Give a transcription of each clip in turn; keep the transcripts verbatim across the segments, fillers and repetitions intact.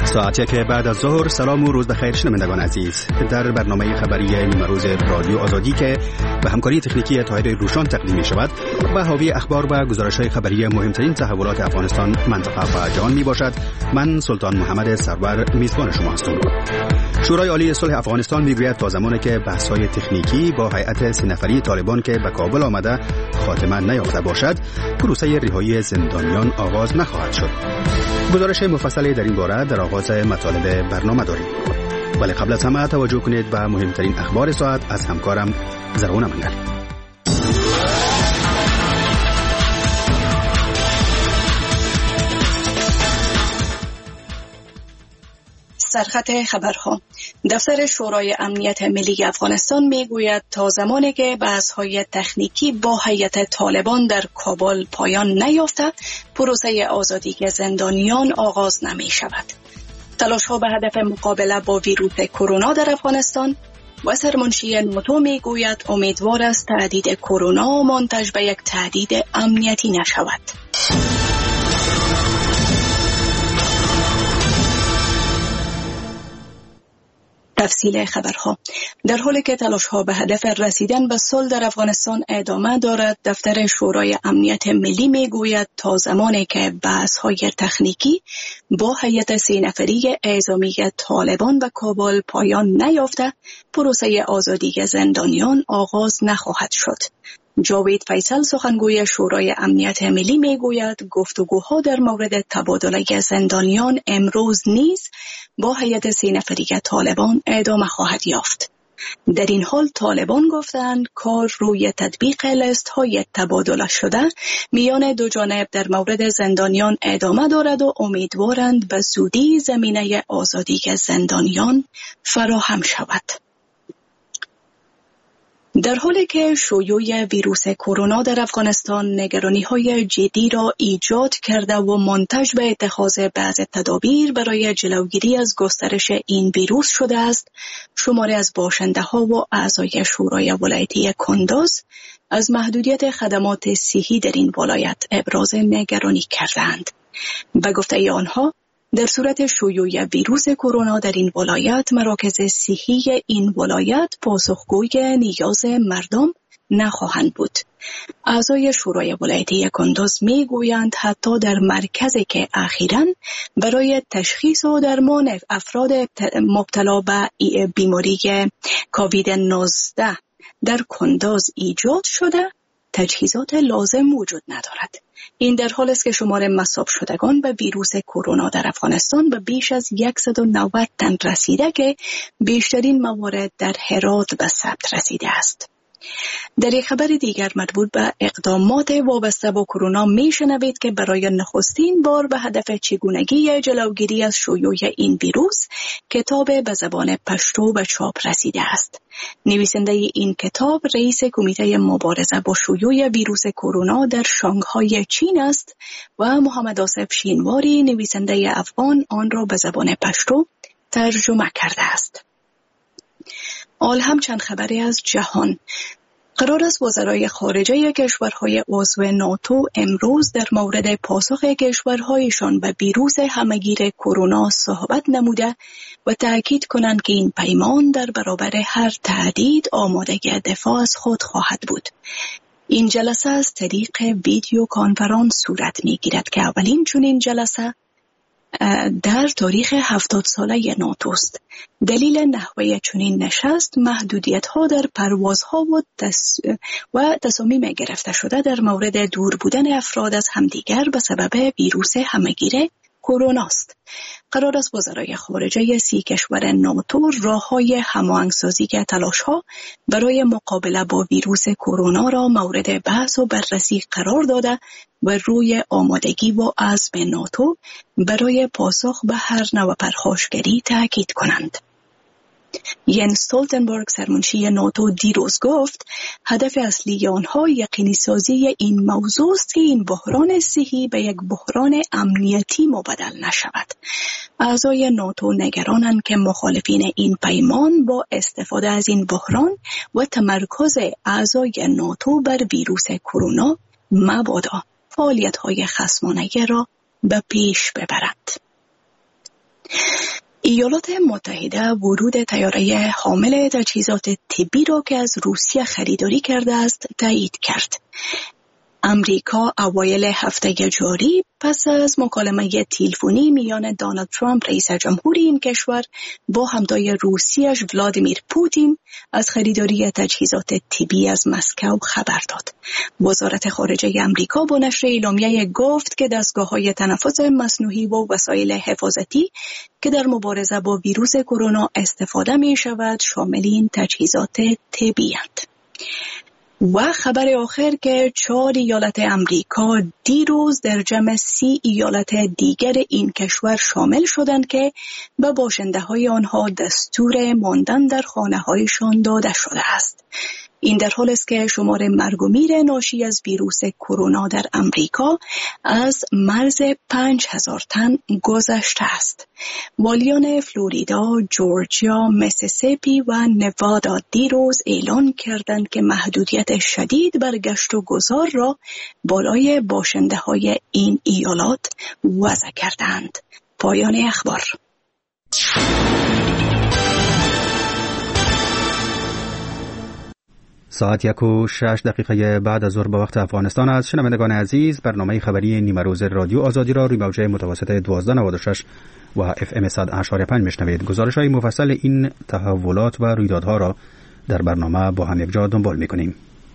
ساعت یک بعد از ظهر. سلام و روز بخیر شنوندگان عزیز. در برنامه خبری نیمه روز رادیو آزادی که به همکاری تکنیکی طاهر روشان تقدیم می شود و حاوی اخبار و گزارش‌های خبری مهمترین تحولات افغانستان، منطقه و جهان می باشد، من سلطان محمد سرور میزبان شما هستم. شورای عالی صلح افغانستان میگوید تا زمانی که بحث‌های تکنیکی با هیئت سه نفری طالبان که به کابل آمده خاتمه نیافته باشد، پروسه رهایی زندانیان آغاز نخواهد شد. گزارش مفصلی در این باره در آغاز مطالب برنامه داریم. ولی قبل از همه توجه کنید به مهمترین اخبار ساعت از همکارم زرغون منگل. سرخط خبرها. دفتر شورای امنیت ملی افغانستان میگوید تا زمانی که بحث‌های تکنیکی با هیئت طالبان در کابل پایان نیافته، پروسه آزادی زندانیان آغاز نمی شود. تلاش‌ها به هدف مقابله با ویروس کرونا در افغانستان و سرمنشی ناتو میگوید امیدوار است تهدید کرونا منتج به یک تهدید امنیتی نشود. تفصیل خبرها. در حالی که تلاش‌ها به هدف رسیدن به صلح در افغانستان ادامه دارد، دفتر شورای امنیت ملی میگوید تا زمانی که بحث‌های تکنیکی با هیئت سه نفری اعزامی طالبان و کابل پایان نیافته، پروسه آزادی زندانیان آغاز نخواهد شد. جاوید فیصل سخنگوی شورای امنیت ملی میگوید گفتگوها در مورد تبادله زندانیان امروز نیز با هیئت سه نفری طالبان ادامه خواهد یافت. در این حال طالبان گفتند کار روی تطبیق لیست های تبادله شده میان دو جانب در مورد زندانیان ادامه دارد و امیدوارند به زودی زمینه آزادی زندانیان فراهم شود. در حالی که شیوع ویروس کرونا در افغانستان نگرانی‌های جدی را ایجاد کرده و منتج به اتخاذ بعض تدابیر برای جلوگیری از گسترش این ویروس شده است، شماری از باشنده‌ها و اعضای شورای ولایتی کندوز از محدودیت خدمات صحی در این ولایت ابراز نگرانی کردند. به گفته آنها، در صورت شیوع ویروس کرونا در این ولایت، مراکز صحی این ولایت پاسخگوی نیاز مردم نخواهند بود. اعضای شورای ولایتی کندوز میگویند حتی در مرکزی که اخیراً برای تشخیص و درمان افراد مبتلا به بیماری کووید نوزده در کندوز ایجاد شده، تجهیزات لازم وجود ندارد. این در حالی است که شمار مصاب شدگان به ویروس کرونا در افغانستان به بیش از صد و نود تن رسیده که بیشترین موارد در هرات به ثبت رسیده است. در یک خبر دیگر مربوط به اقدامات وابسته با کرونا میشنوید که برای نخستین بار به هدف چگونگی جلوگیری از شیوع این ویروس کتاب به زبان پشتو به چاپ رسیده است. نویسنده این کتاب رئیس کمیته مبارزه با شیوع ویروس کرونا در شانگهای چین است و محمد آصف شینواری نویسنده افغان آن را به زبان پشتو ترجمه کرده است. آل هم چند خبری از جهان. قرار است وزرای خارجه کشورهای عضو ناتو امروز در مورد پاسخ کشورهایشان به ویروس همهگیر کرونا صحبت نموده و تأکید کنند که این پیمان در برابر هر تهدید آمادگی دفاع از خود خواهد بود. این جلسه از طریق ویدیو کانفرانس صورت می‌گیرد که اولین چنین جلسه در تاریخ هفتاد ساله ناتوست. دلیل نحوه چنین نشست محدودیت‌ها در پروازها و, تس... و تصامیم گرفته شده در مورد دور بودن افراد از همدیگر به سبب ویروس همهگیر کرونا است. قرار است وزرای خارجه سی کشور ناتو راه‌های هماهنگسازی تلاش‌ها برای مقابله با ویروس کرونا را مورد بحث و بررسی قرار داده و روی آمادگی و عزم ناتو برای پاسخ به هر نوع پرخاشگری تاکید کنند. ینس استولتنبرگ سرمنشی ناتو دیروز گفت هدف اصلی آنها یقینی سازی این موضوع است که این بحران صحی به یک بحران امنیتی مبدل نشود. اعضای ناتو نگرانند که مخالفین این پیمان با استفاده از این بحران و تمرکز اعضای ناتو بر ویروس کرونا مبادا فعالیت‌های خصمانه را به پیش ببرند. ایالات متحده ورود طیاره حامل تجهیزات طبی را که از روسیه خریداری کرده است تایید کرد. امریکا اوایل هفته جاری پس از مکالمه تلفنی میان دونالد ترامپ رئیس جمهوری این کشور با همتای روسیش ولادیمیر پوتین از خریداری تجهیزات طبی از مسکو خبر داد. وزارت خارجه امریکا با نشر اعلامیه گفت که دستگاه‌های تنفس مصنوعی و وسایل حفاظتی که در مبارزه با ویروس کرونا استفاده می شود شامل این تجهیزات طبی اند. و خبر آخر که چهار ایالت امریکا دیروز در جمع سی ایالت دیگر این کشور شامل شدند که به باشنده های آنها دستور ماندن در خانه هایشان داده شده است. این در حال است که شمار مرگ و میر ناشی از ویروس کرونا در امریکا از مرز پنج هزار تن گذشته است. والیان فلوریدا، جورجیا، میسیسیپی و نوادا دیروز اعلان کردند که محدودیت شدید بر گشت و گذار را بالای باشنده های این ایالات وضع کردند. پایان اخبار. ساعت یک و شش دقیقه بعد از ظهر به وقت افغانستان است. شنوندگان عزیز، برنامه خبری نیمه روز رادیو آزادی را روی موجه متوسط دوازده نود و شش و اف ام صد اشاری پنج میشنوید. گزارش های مفصل این تحولات و رویدادها را در برنامه با هم یکجا دنبال میکنیم.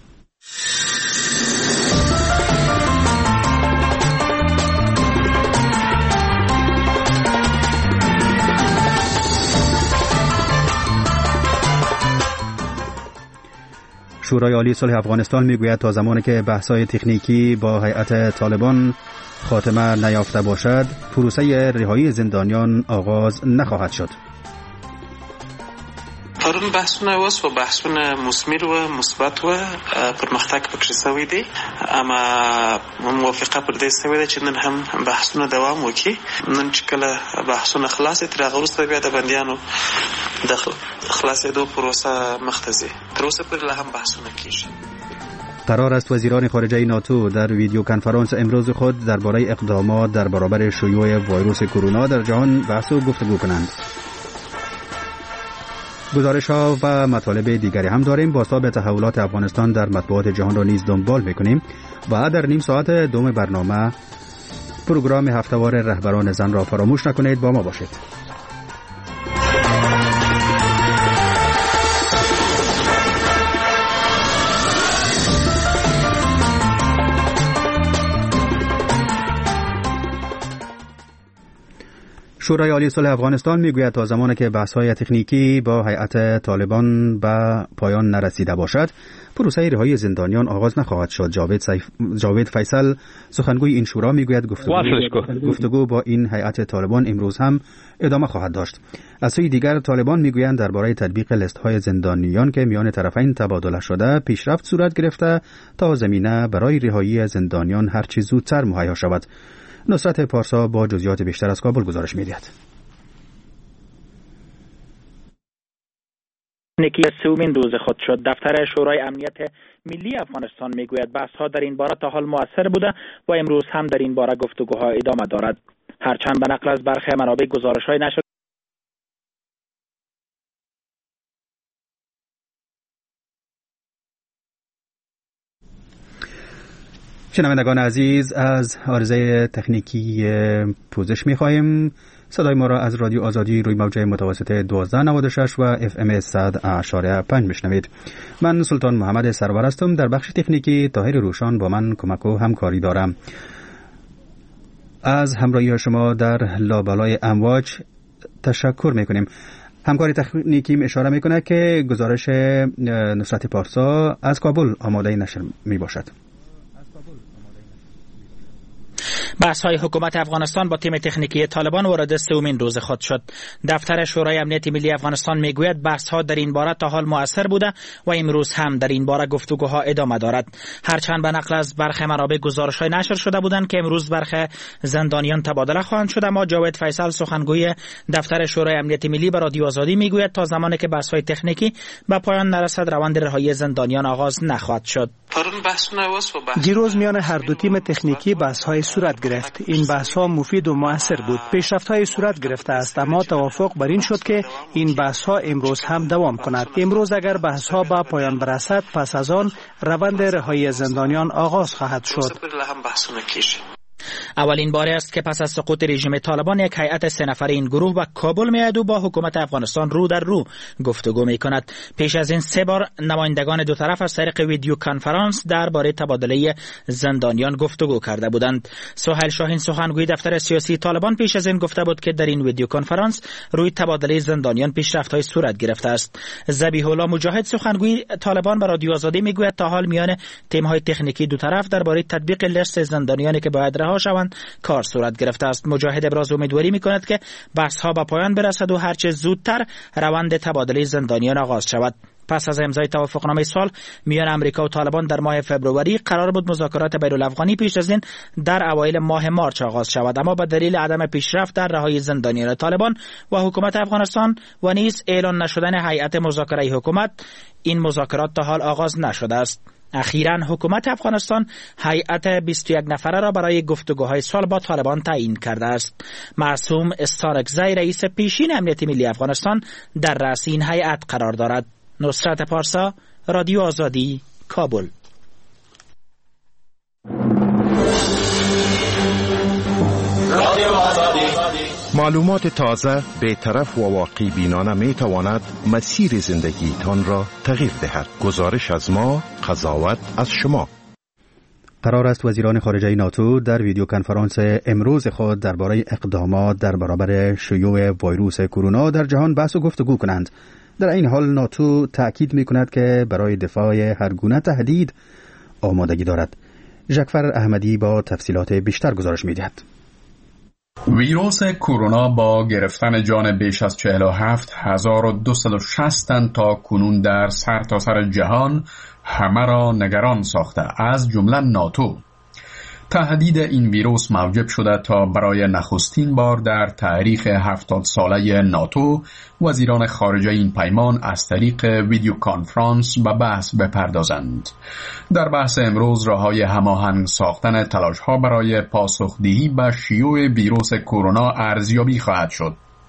شورای عالی صلح افغانستان میگوید تا زمانی که بحث‌های تکنیکی با هیئت طالبان خاتمه نیافته باشد، پروسه رهایی زندانیان آغاز نخواهد شد. پرون بحثونه وس و بحثونه مثمر و مثبت و پرمختګ پکې شوی دی، اما موافقه پر دې شوی ده چې نن هم بحثونه دوام وکړي. نن چې کله بحثونه خلاص تر هغه وروسته بیا د بندیانو د خلاصېدو پروسه مخ ته ځي. تر اوسه پورې لا هم بحثونه کیږي. قرار است وزیران خارجه ناتو در ویدیو کنفرانس امروز خود درباره اقدامات در برابر شیوع ویروس کرونا در جهان بحث و گفتگو کنند. گزارش ها و مطالب دیگری هم داریم. بازتاب تحولات افغانستان در مطبوعات جهان را نیز دنبال میکنیم و در نیم ساعت دوم برنامه پروگرام هفته‌وار رهبران زن را فراموش نکنید. با ما باشید. شورای عالی صلح افغانستان میگوید تا زمانی که بحث‌های تکنیکی با هیئت طالبان به پایان نرسیده باشد، پروسه رهایی زندانیان آغاز نخواهد شد. جاوید, سیف... جاوید فیصل سخنگوی این شورا میگوید گفتگو... گفتگو با این هیئت طالبان امروز هم ادامه خواهد داشت. از سوی دیگر طالبان میگویند درباره تطبیق لیست‌های زندانیان که میان طرفین تبادله شده پیشرفت صورت گرفته تا زمینه برای رهایی زندانیان هر چه زودتر مهیا شود. نصرت پارسا با جزئیات بیشتر از کابل گزارش می‌دهد. نکی سومین روز خود شد. دفتر شورای امنیت ملی افغانستان میگوید بحث‌ها در این باره تا حال مؤثر بوده و امروز هم در این باره گفتگوها ادامه دارد. هرچند به نقل از برخی منابع گزارش‌های نشر شنوندگان عزیز، از عارضه تکنیکی پوزش می‌خواهیم. صدای ما را از رادیو آزادی روی موجه متوسط دوازده نود و شش و اف ام صد اشاری پنج میشنوید. من سلطان محمد سرور هستم. در بخش تکنیکی طاهر روشان با من کمک و همکاری دارم. از همراهی شما در لابلای امواج تشکر میکنیم. همکاری تکنیکی اشاره میکنه که گزارش نصرت پارسا از کابل آماده نشر میباشد. بحث‌های حکومت افغانستان با تیم تکنیکی طالبان وارد سومین روز خود شد. دفتر شورای امنیت ملی افغانستان میگوید بحث‌ها در این باره تا حال مؤثر بوده و امروز هم در این باره گفتگوها ادامه دارد. هرچند به نقل از برخی منابع گزارش‌های نشر شده بودند که امروز برخی زندانیان تبادله خواهند شد، اما جاوید فیصل سخنگوی دفتر شورای امنیت ملی به رادیو آزادی میگوید تا زمانی که بحث‌های تکنیکی به پایان نرسد روند رهایی زندانیان آغاز نخواهد شد. دیروز میان هر دو تیم تکنیکی بحث‌های صورت گرفت. این بحث ها مفید و مؤثر بود. پیشرفت های صورت گرفته است، اما توافق بر این شد که این بحث ها امروز هم دوام کند. امروز اگر بحث ها به پایان برسد، پس از آن روند رهایی زندانیان آغاز خواهد شد. اولین بار است که پس از سقوط رژیم طالبان یک هیئت سه نفره این گروه به کابل میآید و با حکومت افغانستان رو در رو گفتگو می کند. پیش از این سه بار نمایندگان دو طرف از طریق ویدیو کانفرانس درباره تبادله زندانیان گفتگو کرده بودند. سهیل شاهین سخنگوی دفتر سیاسی طالبان پیش از این گفته بود که در این ویدیو کانفرانس روی تبادله زندانیان پیشرفت‌های صورت گرفته است. ذبیح الله مجاهد سخنگوی طالبان به رادیو آزادی میگوید تا حال میان تیم‌های تکنیکی دو طرف درباره تطبیق لیست زندانیانی که باید رها شوند کار صورت گرفته است. مجاهد ابراز امیدواری میکند که بحث ها به پایان برسد و هرچه زودتر روند تبادله زندانیان آغاز شود. پس از امضای توافقنامه صلح میان امریکا و طالبان در ماه فبروری قرار بود مذاکرات بین‌الافغانی پیش از این در اوایل ماه مارچ آغاز شود، اما به دلیل عدم پیشرفت در رهایی زندانیان طالبان و حکومت افغانستان و نیز اعلان نشدن هیئت مذاکره حکومت، این مذاکرات تا حال آغاز نشده است. اخیراً حکومت افغانستان هیئت بیست و یک نفره را برای گفتگوهای صلح با طالبان تعیین کرده است. معصوم استارکزی رئیس پیشین امنیت ملی افغانستان در رأس این هیئت قرار دارد. نصرت پارسا، رادیو آزادی، کابل. رادیو آزادی. معلومات تازه، بی‌طرف و واقعی بینانه می تواند مسیر زندگی تان را تغییر دهد. گزارش از ما، قضاوت از شما. قرار است وزیران خارجه ناتو در ویدیو کنفرانس امروز خود درباره اقدامات در برابر شیوع ویروس کرونا در جهان بحث و گفتگو کنند. در این حال ناتو تأکید می کند که برای دفاع هر گونه تهدید آمادگی دارد. ژکفر احمدی با تفصیلات بیشتر گزارش می دهد. ویروس کرونا با گرفتن جان بیش از چهل و هفت هزار و دویست و شصت تن تا کنون در سرتاسر جهان همه را نگران ساخته، از جمله ناتو. تهدید این ویروس موجب شده تا برای نخستین بار در تاریخ هفتاد ساله ناتو وزیران خارجه این پیمان از طریق ویدیو کانفرانس به بحث بپردازند. در بحث امروز راه‌های هماهنگ ساختن تلاش‌ها برای پاسخدهی به شیوع ویروس کرونا ارزیابی خواهد شد.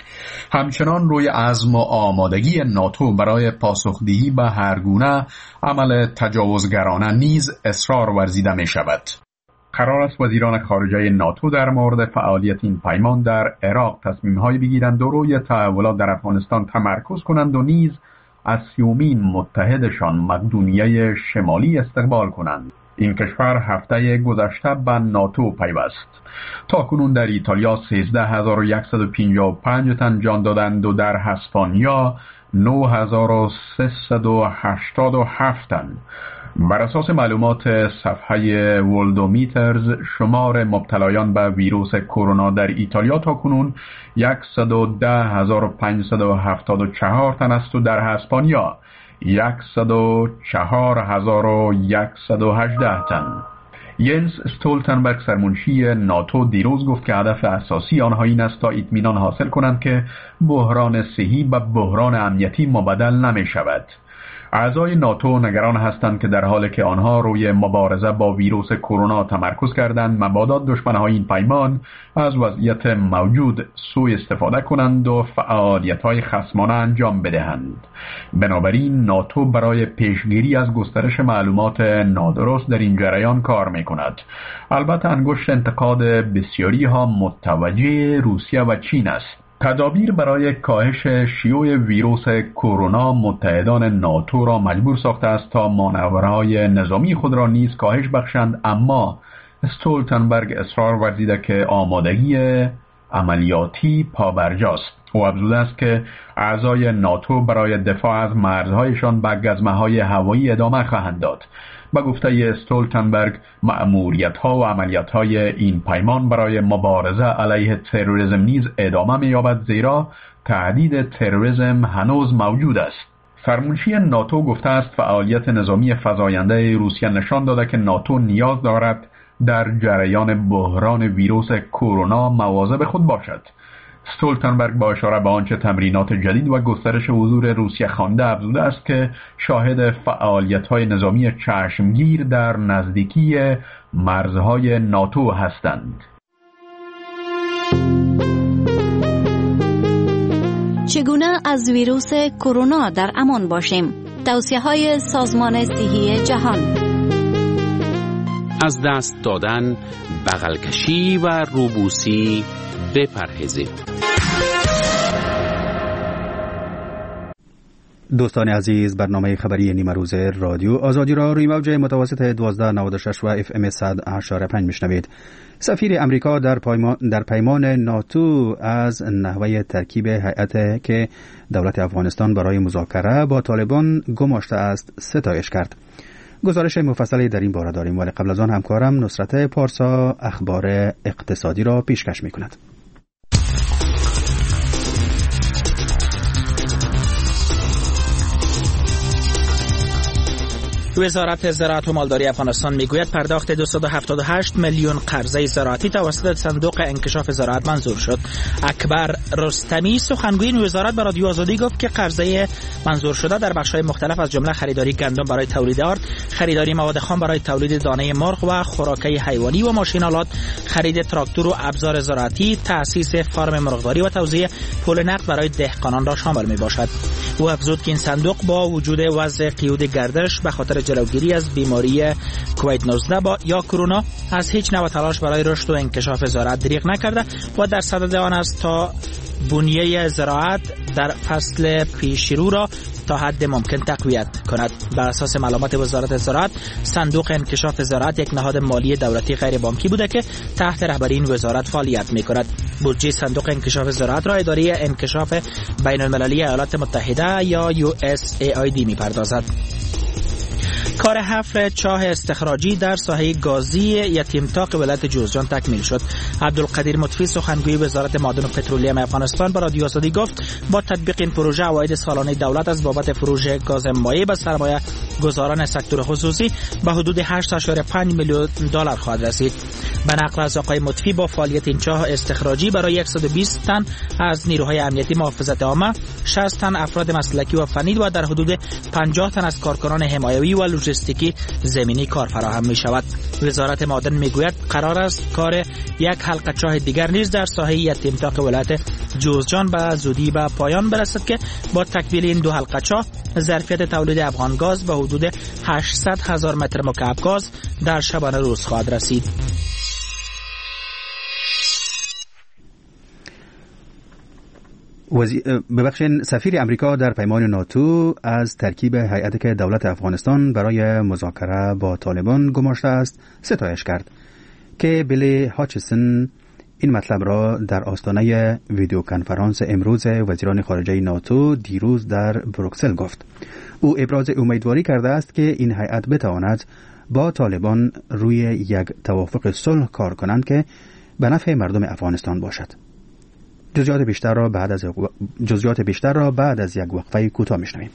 همچنان روی عزم و آمادگی ناتو برای پاسخدهی به هر گونه عمل تجاوزگرانه نیز اصرار ورزیده می شود. قرار است وزیران خارجه ناتو در مورد فعالیت این پیمان در عراق تصمیم‌هایی بگیرند و روی تحولات در افغانستان تمرکز کنند و نیز از سیومین متحدشان مقدونیه شمالی استقبال کنند. این کشور هفته گذشته به ناتو پیوست. تاکنون در ایتالیا سیزده هزار و صد و پنجاه و پنج تن جان دادند و در اسپانیا نه هزار و سیصد و هشتاد و هفت تن. بر اساس معلومات صفحه ولدومیترز، شمار مبتلایان به ویروس کرونا در ایتالیا تاکنون صد و ده هزار و پانصد و هفتاد و چهار تن است و در اسپانیا صد و چهار هزار و صد و هجده تن. ینس استولتنبرگ سرمنشی ناتو دیروز گفت که هدف اساسی آنها این است تا اطمینان حاصل کنند که بحران صحی به بحران امنیتی مبدل نمی شود. اعضای ناتو نگران هستند که در حالی که آنها روی مبارزه با ویروس کرونا تمرکز کردند، مبادا دشمنهای این پیمان از وضعیت موجود سوء استفاده کنند و فعالیت‌های خصمانه انجام بدهند. بنابراین ناتو برای پیشگیری از گسترش معلومات نادرست در این جریان کار می‌کند. البته انگشت انتقاد بسیاری ها متوجه روسیه و چین است. تدابیر برای کاهش شیوع ویروس کرونا متحدان ناتو را مجبور ساخته است تا مانورهای نظامی خود را نیز کاهش بخشند، اما استولتنبرگ اصرار ورزیده که آمادگی عملیاتی پابرجاست. او افزوده است که اعضای ناتو برای دفاع از مرزهایشان به گزمه‌های هوایی ادامه خواهند داد. با گفته استولتنبرگ، مأموریت‌ها و عملیات‌های این پیمان برای مبارزه علیه تروریسم نیز ادامه می‌یابد، زیرا تهدید تروریسم هنوز موجود است. سرمنشی ناتو گفته است فعالیت نظامی فزاینده روسیه نشان داده که ناتو نیاز دارد در جریان بحران ویروس کرونا مواظب خود باشد. استولتنبرگ با اشاره به آنچه تمرینات جدید و گسترش حضور روسیه خوانده افزوده است که شاهد فعالیت‌های نظامی چشمگیر در نزدیکی مرزهای ناتو هستند. چگونه از ویروس کرونا در امان باشیم؟ توصیه‌های سازمان صحی جهان. از دست دادن، بغل کشی و روبوسی بپرهیزید. دوستان عزیز، برنامه خبری نیمه روز رادیو آزادی را روی موج متوسط دوازده نود و شش و اف ام صد و هشت و پنج میشنوید. سفیر امریکا در پیمان در پیمان ناتو از نحوه ترکیب هیئت که دولت افغانستان برای مذاکره با طالبان گماشته است ستایش کرد. گزارش مفصلی در این باره داریم، ولی قبل از آن همکارم نصرت پارسا اخبار اقتصادی را پیشکش می‌کند. وزارت زراعت و مالداری افغانستان میگوید پرداخت دویست و هفتاد و هشت میلیون قرضه زراعتی توسط صندوق انکشاف زراعت منظور شد. اکبر رستمی سخنگوی این وزارت به رادیو آزادی گفت که قرضه منظور شده در بخش‌های مختلف از جمله خریداری گندم برای تولید آرد، خریداری مواد خام برای تولید دانه مرغ و خوراکه حیوانی و ماشین‌آلات، خرید تراکتور و ابزار زراعتی، تأسیس فارم مرغداری و توزیع پول نقد برای دهقانان را شامل میباشد. او افزود که این صندوق با وجود وضع قیود گردش به خاطر جلوگیری از بیماری کووید نوزده با یا کرونا از هیچ نوع تلاش برای رشد و انکشاف زراعت دریغ نکرده و در صدد آن است تا بنیه زراعت در فصل پیشرو را تا حد ممکن تقویت کند. بر اساس معلومات وزارت زراعت، صندوق انکشاف زراعت یک نهاد مالی دولتی غیر بانکی بوده که تحت رهبری این وزارت فعالیت می‌کند. بودجه صندوق انکشاف زراعت را اداره انکشاف بین المللی ایالات متحده یا یو اس ای آی دی می‌پردازد. کار حفر چاه استخراجی در ساحه گازی یتیمتاق ولایت جوزجان تکمیل شد. عبدالقدیر مطفی سخنگوی وزارت معادن و پترولیم افغانستان به رادیو آزادی گفت با تطبیق این پروژه عواید سالانه دولت از بابت فروش گاز مایع به سرمایه گذاران سکتور خصوصی به حدود هشت ممیز پنج میلیون دلار خواهد رسید. به نقل از آقای مطفی با فعالیت این چاه استخراجی برای صد و بیست تن از نیروهای امنیتی محافظت عامه، شصت تن افراد مسلکی و فنی و در حدود پنجاه تن از کارکنان حمایوی و لوجستیکی زمینی کار فراهم می شود. وزارت معادن می گوید قرار است کار یک حلقه چاه دیگر نیز در ساحه یتیمتاق ولایت جوزجان به زودی به پایان برسد که با تکمیل این دو حلقه چاه ظرفیت تولید افغان گاز به حدود هشتصد هزار متر مکعب گاز در شبانه روز خواهد رسید. وزی... ببخشید سفیر امریکا در پیمان ناتو از ترکیب هیئتی که دولت افغانستان برای مذاکره با طالبان گماشته است ستایش کرد که بیلی هاچسون این مطلب را در آستانه ویدیو کنفرانس امروز وزیران خارجه ناتو دیروز در بروکسل گفت. او ابراز امیدواری کرده است که این هیئت بتواند با طالبان روی یک توافق صلح کار کنند که به نفع مردم افغانستان باشد. جزئیات بیشتر را بعد از جزئیات بیشتر را بعد از یک وقفه کوتاه میشنویم.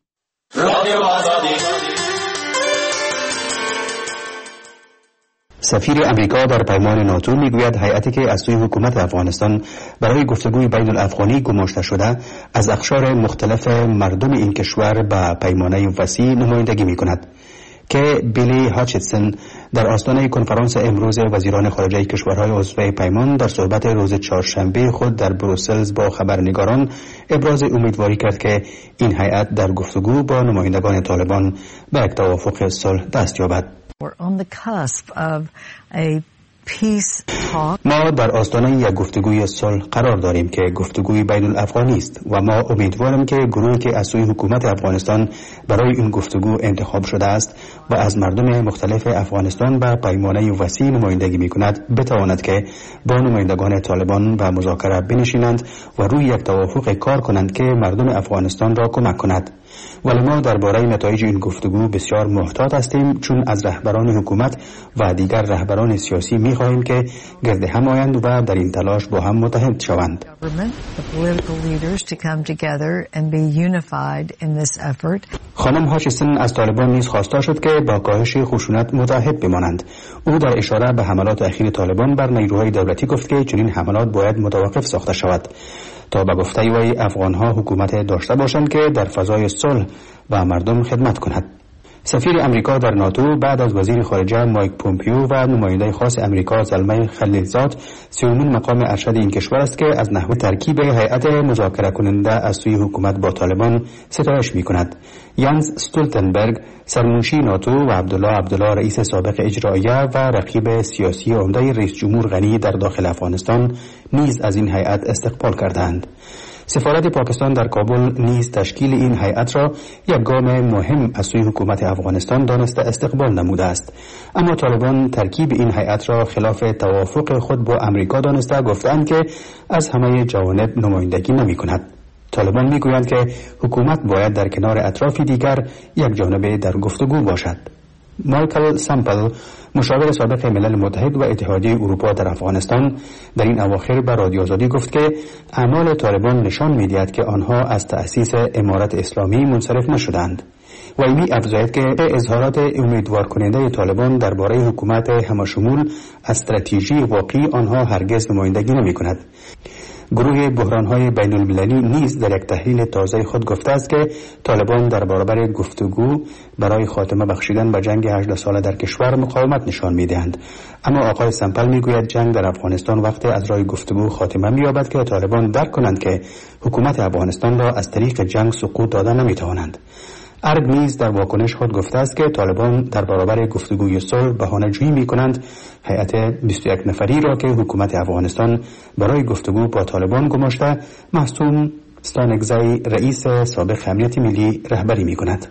سفیر امریکا در پیمان ناتو میگوید هیئتی که از سوی حکومت افغانستان برای گفتگوی بین الافغانی گماشته شده از اقشار مختلف مردم این کشور به پیمانه وسیع نمایندگی میکند که بیلی هاچتسون در آستانه کنفرانس امروز وزیران خارجه کشورهای عضو پیمان در صحبت روز چهارشنبه خود در بروسل با خبرنگاران ابراز امیدواری کرد که این هیئت در گفتگو با نمایندگان طالبان به یک توافق صلح دست یابد. ما در آستانه یک گفتگوی صلح قرار داریم که گفتگوی بین الافغانی است و ما امیدوارم که گروهی که از سوی حکومت افغانستان برای این گفتگو انتخاب شده است و از مردم مختلف افغانستان به پیمانه وسیع نمایندگی می‌کند بتواند که با نمایندگان طالبان به مذاکره بنشینند و روی یک توافق کار کنند که مردم افغانستان را کمک کند. ولی ما درباره نتایج این گفتگو بسیار محتاط هستیم، چون از رهبران حکومت و دیگر رهبران سیاسی می‌خواهیم که گرد هم آیند و در این تلاش با هم متحد شوند. خانم هاچسون از طالبان نیز خواسته شد که با کاهش خشونت متحد بمانند. او در اشاره به حملات اخیر طالبان بر نیروهای دولتی گفت که چنین حملات باید متوقف ساخته شود تا به گفته وی افغان‌ها حکومت داشته باشند که در فضای صلح و مردم خدمت کند. سفیر امریکا در ناتو بعد از وزیر خارجه مایک پومپیو و نماینده خاص امریکا زلمه خلیلزاد سومین مقام ارشد این کشور است که از نحو ترکیب هیئت مذاکره کننده از سوی حکومت با طالبان ستایش می‌کند. یانس استولتنبرگ سرمنشی ناتو و عبدالله عبدالله رئیس سابق اجراییه و رقیب سیاسی عمده رئیس جمهور غنی در داخل افغانستان نیز از این هیئت استقبال کردند. سفارت پاکستان در کابل نیز تشکیل این هیئت را یک گام مهم از سوی حکومت افغانستان دانسته استقبال نموده است، اما طالبان ترکیب این هیئت را خلاف توافق خود با امریکا دانسته گفتند که از همه جوانب نمایندگی نمی کند. طالبان می گویند که حکومت باید در کنار اطراف دیگر یک جانبه در گفتگو باشد. مایکل سامپل مشاور سابق ملل متحد و اتحادیه اروپا در افغانستان در این اواخر به رادیو آزادی گفت که اعمال طالبان نشان می‌دهد که آنها از تأسیس امارت اسلامی منصرف نشدند. و این افزاید که اظهارات امیدوار کننده طالبان درباره حکومت همشمول استراتژی واقعی آنها هرگز نمایندگی نمی‌کند. گروه بحران‌های بین‌المللی نیز در یک تحلیل تازه خود گفته است که طالبان در برابر گفتگو برای خاتمه بخشیدن به جنگ هجده ساله در کشور مقاومت نشان می‌دهند. اما آقای سمپل می‌گوید جنگ در افغانستان وقتی از راه گفتگو خاتمه می‌یابد که طالبان درک کنند که حکومت افغانستان را از طریق جنگ سقوط دادن نمی‌توانند. ارگ نیز در واکنش خود گفته است که طالبان در برابر گفتگوی صلح بهانه‌جویی می‌کنند هیئت بیست و یک نفری را که حکومت افغانستان برای گفتگو با طالبان گماشته محسوم ستانگزی رئیس سابق امنیت ملی رهبری می‌کند.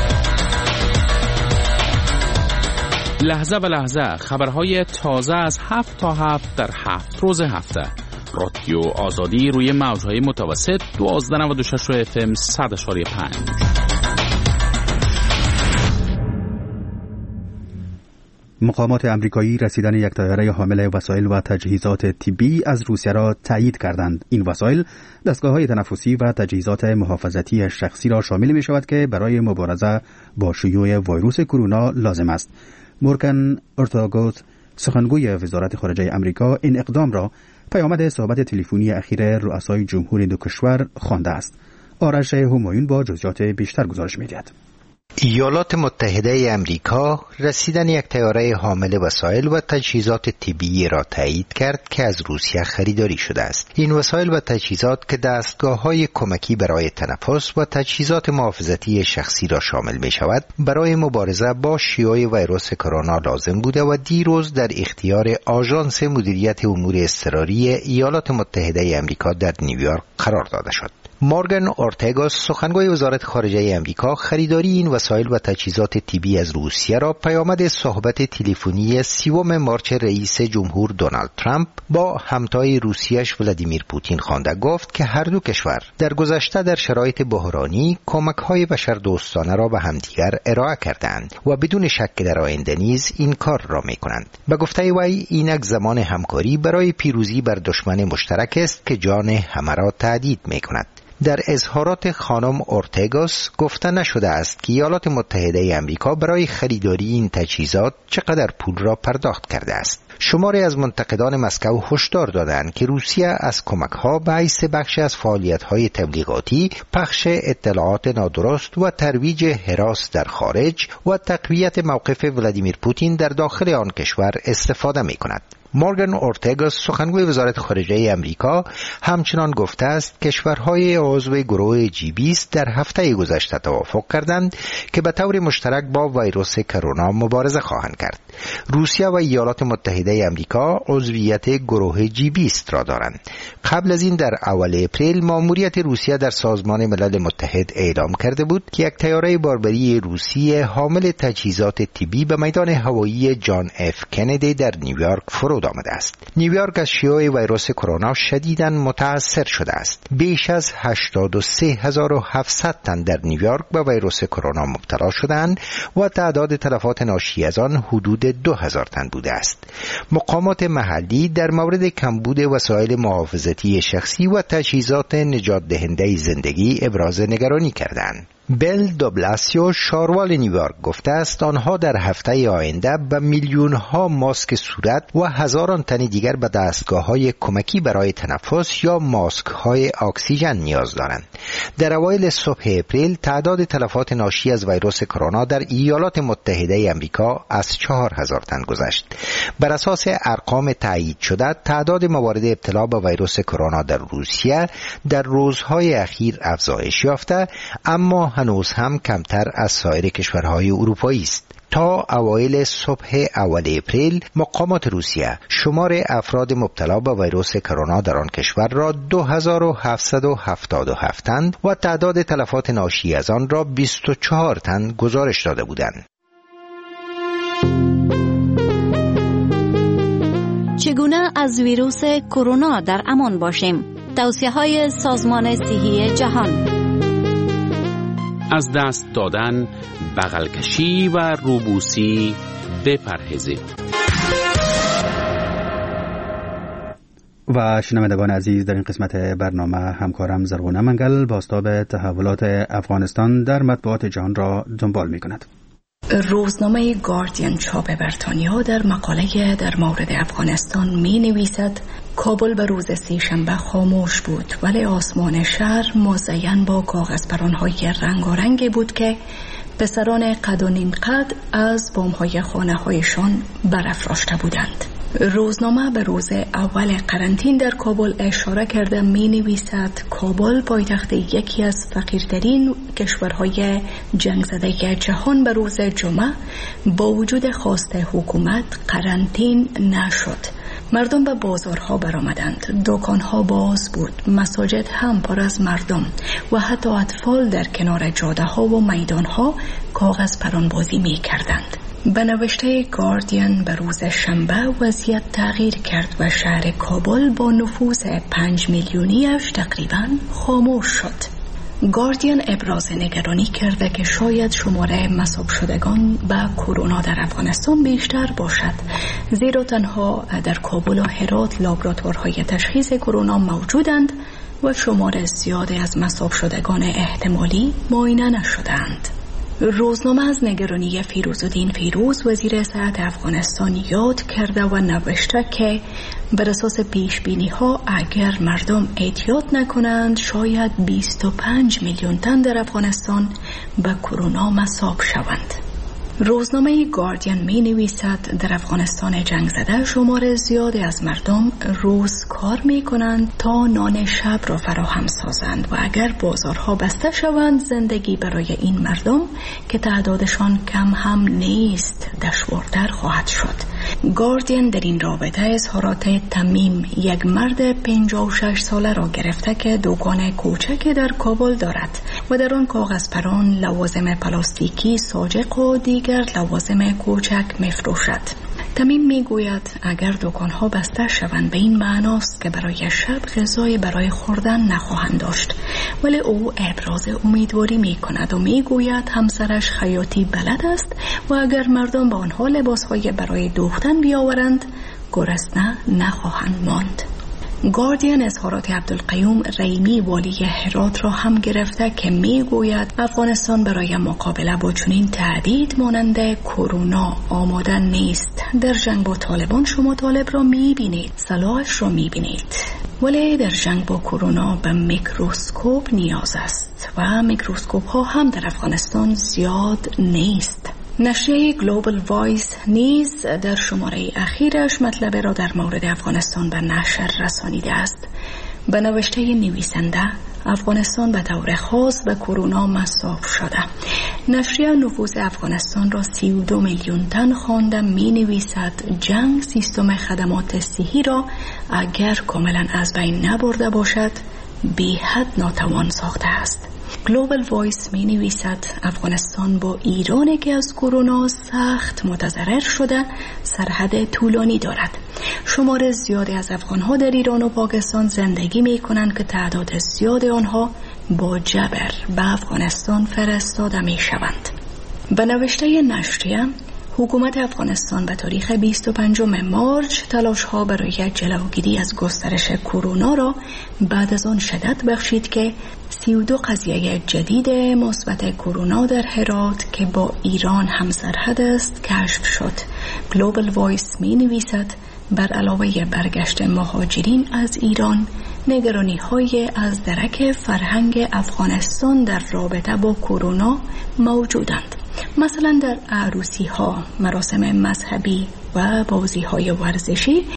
لحظه و لحظه خبرهای تازه از هفت تا هفت در هفت روز هفته. رادیو آزادی روی موج‌های متوسط دوازده نود و شش اف ام صد و پنج. مقامات امریکایی رسیدن یک طیاره حامل وسایل و تجهیزات طبی از روسیه را تایید کردند. این وسایل دستگاه‌های تنفسی و تجهیزات محافظتی شخصی را شامل می شود که برای مبارزه با شیوع ویروس کرونا لازم است. مورگان اورتاگوس سخنگوی وزارت خارجه امریکا این اقدام را پیامد صحبت تلفنی اخیر رؤسای جمهور دو کشور خوانده است. آرش همایون با جزئیات بیشتر گزارش می‌دهد. ایالات متحده امریکا رسیدن یک طیاره حامل وسایل و تجهیزات طبی را تایید کرد که از روسیه خریداری شده است. این وسایل و تجهیزات که دستگاه‌های کمکی برای تنفس و تجهیزات محافظتی شخصی را شامل می شود، برای مبارزه با شیوع ویروس کرونا لازم بوده و دیروز در اختیار آژانس مدیریت امور اضطراری ایالات متحده امریکا در نیویورک قرار داده شد. مورگان اورتگاس سخنگوی وزارت خارجه امریکا خریداری این وسایل و تجهیزات طبی از روسیه را پیامد صحبت تلفنی سیوم مارچ رئیس جمهور دونالد ترامپ با همتای روسیه‌اش ولادیمیر پوتین خوانده گفت که هر دو کشور در گذشته در شرایط بحرانی کمک‌های بشردوستانه را به همدیگر ارائه کردند و بدون شک در آینده نیز این کار را می‌کنند. به گفته وی اینک زمان همکاری برای پیروزی بر دشمن مشترک است که جان همه را تهدید می‌کند. در اظهارات خانم اورتگاس گفته نشده است که ایالات متحده امریکا برای خریداری این تجهیزات چقدر پول را پرداخت کرده است. شماری از منتقدان مسکو هشدار دادند که روسیه از کمک‌ها به حیث بخش از فعالیت‌های تبلیغاتی، پخش اطلاعات نادرست و ترویج هراس در خارج و تقویت موقف ولادیمیر پوتین در داخل آن کشور استفاده می‌کند. مورگان اورتگاس سخنگوی وزارت خارجه امریکا همچنان گفته است کشورهای عضو گروه جی بیست در هفته گذشته توافق کردند که به طور مشترک با ویروس کرونا مبارزه خواهند کرد. روسیه و ایالات متحده امریکا عضویت گروه جی بیست را دارند. قبل از این در اول اپریل ماموریت روسیه در سازمان ملل متحد اعلام کرده بود که یک طیاره باربری روسی حامل تجهیزات طبی به میدان هوایی جان اف کندی در نیویورک فرود آمده است. نیویورک از شیوع ویروس کرونا شدیداً متاثر شده است. بیش از هشتاد و سه هزار و هفتصد تن در نیویورک به ویروس کرونا مبتلا شدند و تعداد تلفات ناشی از آن حدود دو هزار تن بوده است. مقامات محلی در مورد کمبود وسایل محافظتی شخصی و تجهیزات نجات دهنده زندگی ابراز نگرانی کردند. بل دوبلاسیو شاروال نیویورک گفته است آنها در هفته آینده به میلیون ها ماسک صورت و هزاران تن دیگر به دستگاه های کمکی برای تنفس یا ماسک های اکسیژن نیاز دارند. در اوایل صبح اپریل تعداد تلفات ناشی از ویروس کرونا در ایالات متحده آمریکا از چهار هزار تن گذشت. بر اساس ارقام تایید شده تعداد موارد ابتلا به ویروس کرونا در روسیه در روزهای اخیر افزایش یافته، اما هنوز هم کمتر از سایر کشورهای اروپایی است. تا اوایل صبح اول اپریل مقامات روسیه شمار افراد مبتلا به ویروس کرونا در آن کشور را دو هزار و هفتصد و هفتاد و هفت تن و تعداد تلفات ناشی از آن را بیست و چهار تن گزارش داده بودند. چگونه از ویروس کرونا در امان باشیم؟ توصیه‌های سازمان صحی جهان. از دست دادن، بغل کشی و روبوسی بپرهیزید. و شنوندگان عزیز، در این قسمت برنامه همکارم زرغونه منگل بازتاب تحولات افغانستان در مطبوعات جهان را دنبال می کند. روزنامه گاردین چاپ بریتانیا در مقاله در مورد افغانستان می نویسد کابل به روز سه‌شنبه خاموش بود، ولی آسمان شهر مزین با کاغذ پران‌های رنگارنگ بود که پسران قد و نیم قد از بام‌های خانه‌هایشان برافراشته بودند. روزنامه به روز اول قرنطین در کابل اشاره کرده می نویسد کابل پایتخت یکی از فقیرترین کشورهای جنگ زده جهان به روز جمعه با وجود خواست حکومت قرنطین نشد. مردم به بازارها برآمدند، دکانها باز بود، مساجد هم پر از مردم و حتی اطفال در کنار جاده ها و میدان ها کاغذ پرانبازی می کردند. به نوشته گاردین به روز شنبه وضعیت تغییر کرد و شهر کابل با نفوذ پنج میلیونیش تقریباً خاموش شد. گاردین ابراز نگرانی کرده که شاید شماره مصاب شدگان به کرونا در افغانستان بیشتر باشد، زیرا تنها در کابل و هرات لابراتوارهای تشخیص کرونا موجودند و شماره زیادی از مصاب شدگان احتمالی معاینه نشدند. روزنامه از نگرانی فیروزالدین فیروز وزیر صحت افغانستان یاد کرده و نوشته که بر اساس پیش بینی ها اگر مردم احتیاط نکنند شاید بیست و پنج میلیون تن در افغانستان به کرونا مصاب شوند. روزنامه گاردین می نویسد در افغانستان جنگ زده شمار زیادی از مردم روز کار می کنند تا نان شب را فراهم سازند و اگر بازارها بسته شوند زندگی برای این مردم که تعدادشان کم هم نیست دشوارتر خواهد شد. گاردین در این رابطه اظهارات تمیم، یک مرد پنجاه و شش ساله را گرفته که دکان کوچک در کابل دارد و در آن کاغذ پران، لوازم پلاستیکی، ساجق و دیگر لوازم کوچک می‌فروشد. تمیم میگوید اگر دکانها بسته شوند به این معناست که برای شب غذای برای خوردن نخواهند داشت، ولی او ابراز امیدواری میکند و میگوید همسرش خیاطی بلد است و اگر مردم به آنها لباسهای برای دوختن بیاورند گرسنه نخواهند ماند. گاردین اظهارات عبدالقیوم رحیمی والی هرات را هم گرفته که میگوید افغانستان برای مقابله با چنین تهدید مانند کرونا آماده نیست. در جنگ با طالبان شما طالب را میبینید، سلاحش را میبینید، ولی در جنگ با کرونا به میکروسکوپ نیاز است و میکروسکوپ ها هم در افغانستان زیاد نیست. نشریه گلوبال وایس نیز در شماره اخیرش مطلب را در مورد افغانستان به نشر رسانیده است. به نوشته نویسنده افغانستان به طور خاص به کرونا مصاب شده. نشریه نفوذ افغانستان را سی و دو میلیون تن خوانده می نویسد جنگ سیستم خدمات صحی را اگر کاملا از بین نبرده باشد بی حد ناتوان ساخته است. گلوبال وایس می نویسد افغانستان با ایران که از کرونا سخت متضرر شده سرحد طولانی دارد. شمار زیادی از افغانها در ایران و پاکستان زندگی می کنند که تعداد زیاد آنها با جبر به افغانستان فرستاده می شوند. به نوشته نشریه حکومت افغانستان به تاریخ بیست و پنجم مارچ تلاش ها برای جلوگیری از گسترش کرونا را بعد از آن شدت بخشید که سی و دو قضیه جدید مثبت کرونا در هرات که با ایران همسرحد است کشف شد. گلوبال وایس می نویسد بر علاوه برگشت مهاجرین از ایران، نگرانی های از درک فرهنگ افغانستان در رابطه با کرونا موجودند. مثلا در عروسی ها، مراسم مذهبی و بازی های ورزشی